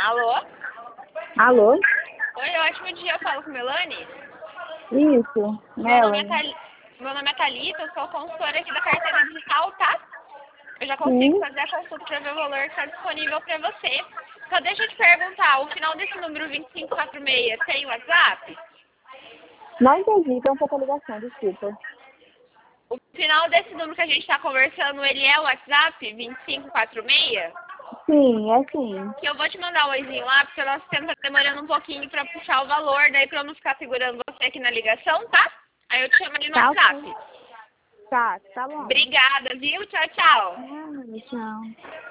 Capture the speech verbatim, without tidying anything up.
Alô? Alô? Oi, ótimo dia, eu falo com Melanie. Isso, Meu nome é, Melanie. Thali... Meu nome é Thalita, eu sou consultora aqui da carteira digital, tá? Eu já consigo Sim, fazer a consulta para ver o valor que está disponível para você. Só deixa eu te perguntar, o final desse número vinte e cinco quarenta e seis tem WhatsApp? não entendi, tem outra ligação, desculpa. O final desse número que a gente está conversando, ele é o WhatsApp vinte e cinco quarenta e seis? Sim, é sim. Que eu vou te mandar um oizinho lá, porque o nosso tempo tá demorando um pouquinho pra puxar o valor, daí pra eu não ficar segurando você aqui na ligação, tá? Aí eu te chamo ali no Tá, ok. WhatsApp. Tá, tá bom. Obrigada, viu? Tchau, tchau. Ah, tchau.